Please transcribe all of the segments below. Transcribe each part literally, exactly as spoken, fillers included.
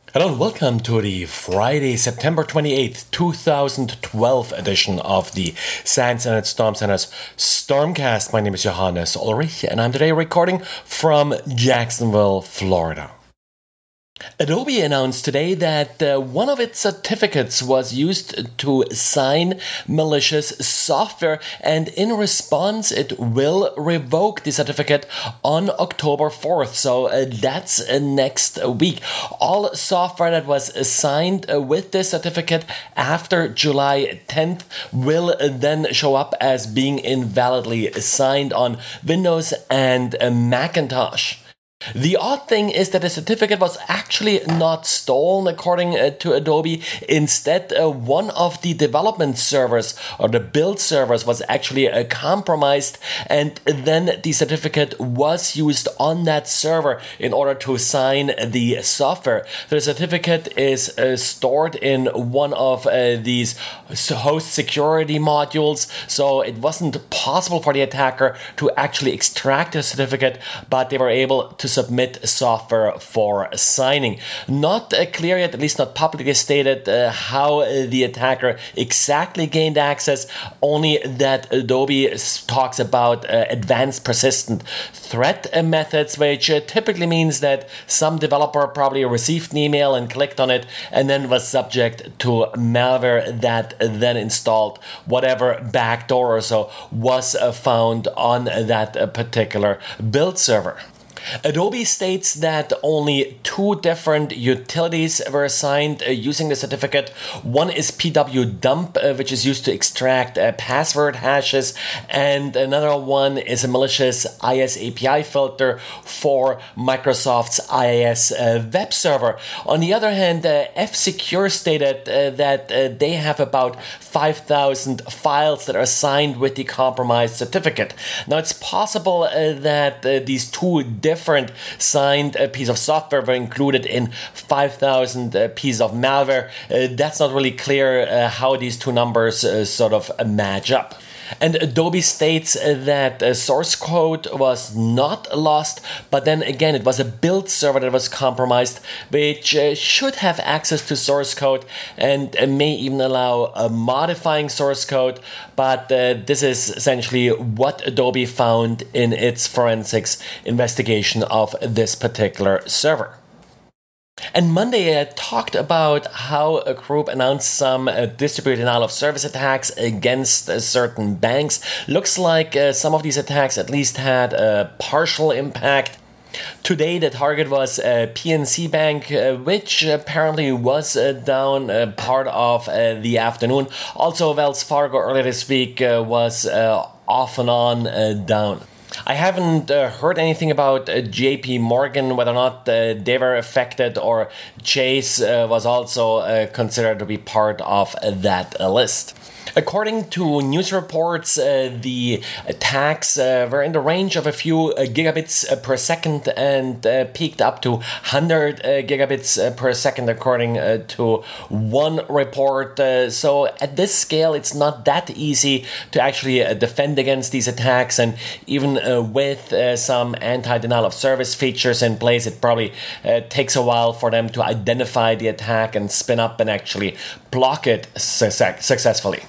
Hello and welcome to the Friday, September twenty-eighth, twenty twelve edition of the SANS and Storm Center's Stormcast. My name is Johannes Ulrich and I'm today recording from Jacksonville, Florida. Adobe announced today that uh, one of its certificates was used to sign malicious software, and in response it will revoke the certificate on October fourth, so uh, that's uh, next week. All software that was signed uh, with this certificate after July tenth will uh, then show up as being invalidly signed on Windows and uh, Macintosh. The odd thing is that the certificate was actually not stolen, according uh, to Adobe. Instead, uh, one of the development servers or the build servers was actually uh, compromised, and then the certificate was used on that server in order to sign the software. The certificate is uh, stored in one of uh, these host security modules, so it wasn't possible for the attacker to actually extract the certificate, but they were able to submit software for signing. Not uh, clear yet, at least not publicly stated, uh, how uh, the attacker exactly gained access, only that Adobe talks about uh, advanced persistent threat uh, methods, which uh, typically means that some developer probably received an email and clicked on it and then was subject to malware that then installed whatever backdoor or so was uh, found on that uh, particular build server. Adobe states that only two different utilities were assigned uh, using the certificate. One is P W dump, uh, which is used to extract uh, password hashes, and another one is a malicious I S A P I filter for Microsoft's I I S uh, web server. On the other hand, uh, F-Secure stated uh, that uh, they have about five thousand files that are signed with the compromised certificate. Now, it's possible uh, that uh, these two different different signed uh, piece of software were included in five thousand uh, pieces of malware. Uh, that's not really clear uh, how these two numbers uh, sort of uh, match up. And Adobe states uh, that uh, source code was not lost, but then again it was a build server that was compromised, which uh, should have access to source code and uh, may even allow uh, modifying source code, but uh, this is essentially what Adobe found in its forensics investigation of this particular server. And Monday uh, talked about how a group announced some uh, distributed denial of service attacks against uh, certain banks. Looks like uh, some of these attacks at least had a partial impact. Today the target was uh, P N C Bank, uh, which apparently was uh, down uh, part of uh, the afternoon. Also Wells Fargo earlier this week uh, was uh, off and on uh, down. I haven't uh, heard anything about uh, J P Morgan, whether or not uh, they were affected, or Chase uh, was also uh, considered to be part of uh, that uh, list. According to news reports, uh, the attacks uh, were in the range of a few uh, gigabits uh, per second and uh, peaked up to one hundred uh, gigabits uh, per second, according uh, to one report. Uh, so at this scale, it's not that easy to actually uh, defend against these attacks, and even uh, with uh, some anti-denial of service features in place, it probably uh, takes a while for them to identify the attack and spin up and actually block it su- successfully.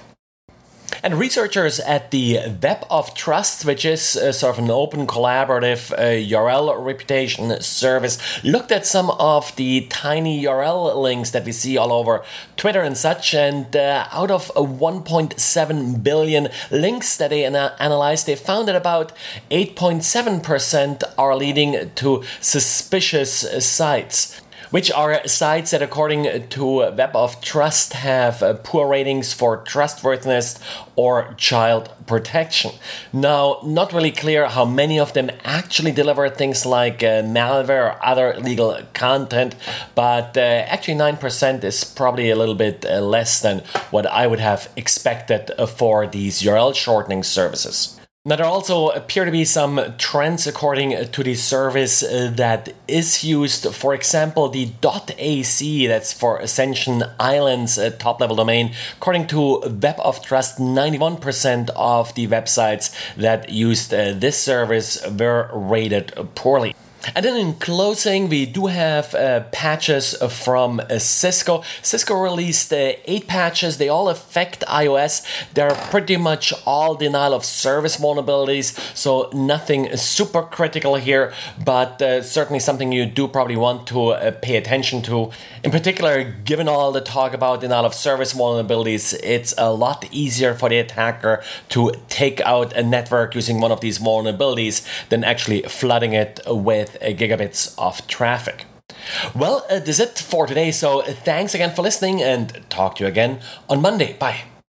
And researchers at the Web of Trust, which is uh, sort of an open collaborative uh, U R L reputation service, looked at some of the tiny U R L links that we see all over Twitter and such, and uh, out of uh, one point seven billion links that they ana- analyzed, they found that about eight point seven percent are leading to suspicious uh, sites, which are sites that, according to Web of Trust, have uh, poor ratings for trustworthiness or child protection. Now, not really clear how many of them actually deliver things like uh, malware or other illegal content, but uh, actually nine percent is probably a little bit uh, less than what I would have expected uh, for these U R L shortening services. Now, there also appear to be some trends according to the service uh, that is used. For example, the .ac, that's for Ascension Islands uh, top-level domain. According to Web of Trust, ninety-one percent of the websites that used uh, this service were rated poorly. And then in closing, we do have uh, patches from uh, Cisco. Cisco released uh, eight patches. They all affect iOS. They're pretty much all denial of service vulnerabilities, so nothing super critical here, but uh, certainly something you do probably want to uh, pay attention to. In particular, given all the talk about denial of service vulnerabilities, it's a lot easier for the attacker to take out a network using one of these vulnerabilities than actually flooding it with gigabits of traffic. Well, uh, that's it for today. So thanks again for listening and talk to you again on Monday. Bye.